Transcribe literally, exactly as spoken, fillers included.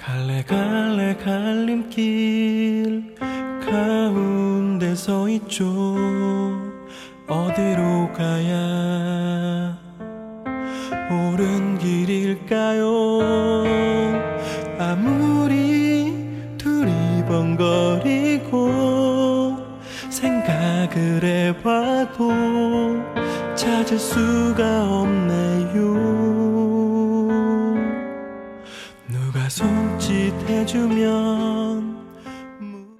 갈래갈래 갈림길 가운데 서 있죠. 어디로 가야 옳은 길일까요? 아무리 두리번거리고 생각을 해봐도 찾을 수가 없네요. 누가 손짓해주면